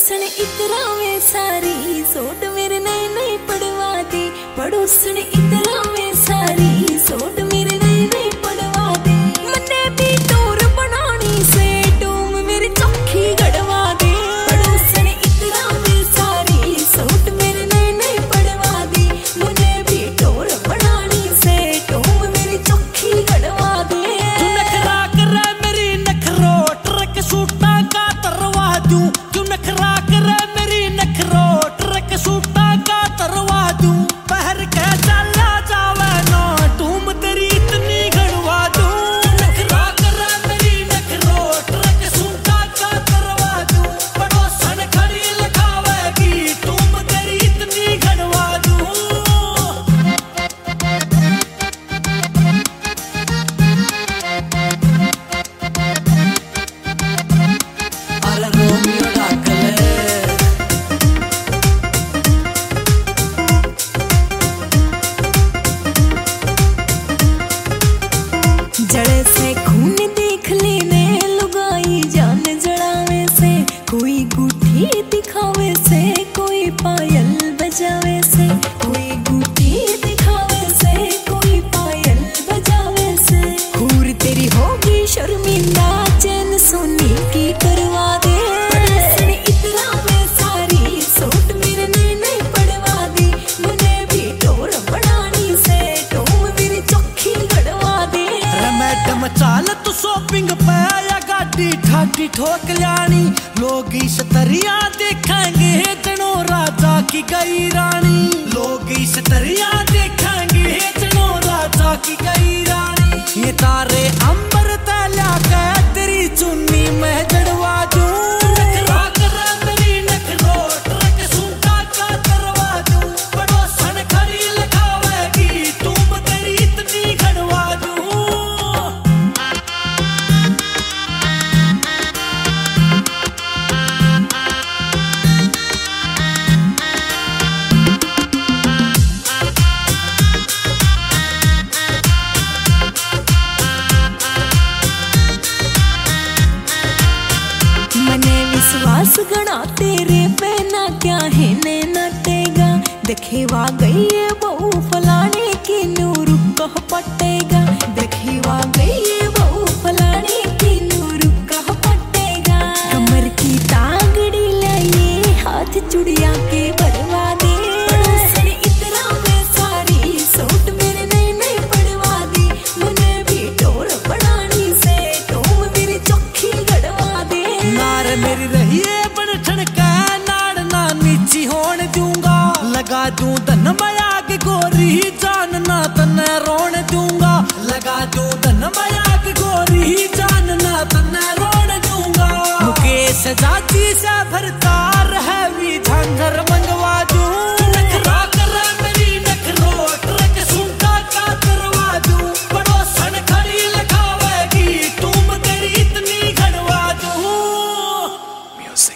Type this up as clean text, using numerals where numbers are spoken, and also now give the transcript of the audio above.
पड़ोसन इतरा में सारी सोट मेरे नए नए पड़वा दे। पड़ोसन इतरा में सारी सोट मेरे नए नए पड़वा दे। मन्ने भी टोर बनानी से टूम मेरी चौखी गड़वा दे। पड़ोसन इतरा में सारी सोट मेरे नए नए पड़वा दे। मुझे भी टोर बनानी से टूम मेरी चौखी गड़वा दे। तू नखरा करे मेरी नखरोट रख सूटा का तरवा दूं। तू नखरा करे मेरी नखरोट रख सूटा का तरवा दूं। पहर के चला जावे ना टूम तेरी इतनी गड़वा दूं। तू नखरा करे मेरी नखरोट रख सूटा का तरवा दूं। पड़ोसन खड़ी लगावेगी टूम तेरी इतनी गड़वा दूं। अरे रोमियो डाकले जड़े से खून देख लेने लुगाई जान जड़ावे से। कोई गुठी दिखावे से कोई पायल बजावे से। कोई गुठी दिखावे से कोई पायल बजावे से। हूर तेरी होगी शर्मिंदा चैन सोनी की करवा दे। पड़ोसन इतरा में सारी सोट मेरे नए नए पड़वा दे। मुझे भी टोर बनानी से टूम मेरी चौखी गड़वा दे। मैडम चाल तू शॉपिंग पे या गाड़ी ठाटी ठोक लानी। लोग इस तरिया देखेंगे जनो राजा की गई रानी। लोग इस तरिया देखेंगे जनो राजा की गई रानी। ये तारे अंबर तला के तेरी चुन्नी में जड़वा दूं। नखरा करे मेरी नखरोट रख सूटा का तरवा दूं। पड़ोसन खड़ी लगावेगी तुम तेरी इतनी गड़वा दूं। मने विश्वास गणा तेरे पे ना क्या है ने नटेगा। देखेवा गई है बहु फलाने की नूर कह पटेगा। देखेवा गई है बहु फलाने की नूर कह पटेगा। कमर की तागड़ी लाइए हाथ चुड़िया के भरवा दे। पड़ोसन इतरा में सारी सोट मेरे नए नए पड़वा दे। मुझे भी टोर बनानी से टूम मेरी चौखी गड़वा दे। नार मेरी रहिए बन ठनका नाड़ ना नीची होने दूंगा। लगा दूं धन माया की गोरी जान ना तने रोने दूंगा। लगा दूं धन माया की गोरी जान ना तने रोने दूंगा। मुकेश जाति से भरता है भी झांझर मंगवा